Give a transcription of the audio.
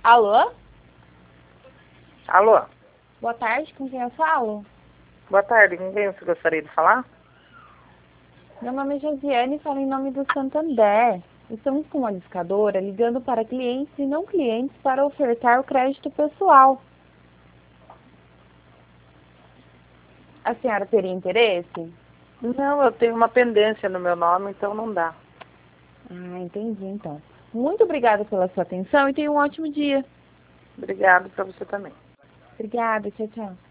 Alô? Alô? Boa tarde, com quem eu falo? Boa tarde, com quem você gostaria de falar? Meu nome é Josiane e falo em nome do Santander. Estamos com uma discadora ligando para clientes e não clientes para ofertar o crédito pessoal. A senhora teria interesse? Não, eu tenho uma pendência no meu nome, então não dá. Ah, entendi então. Muito obrigada pela sua atenção e tenha um ótimo dia. Obrigado para você também. Obrigada, tchau, tchau.